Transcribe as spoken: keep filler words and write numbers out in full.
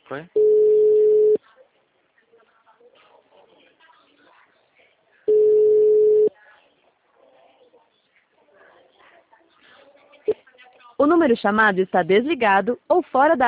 Foi? O número chamado está desligado ou fora da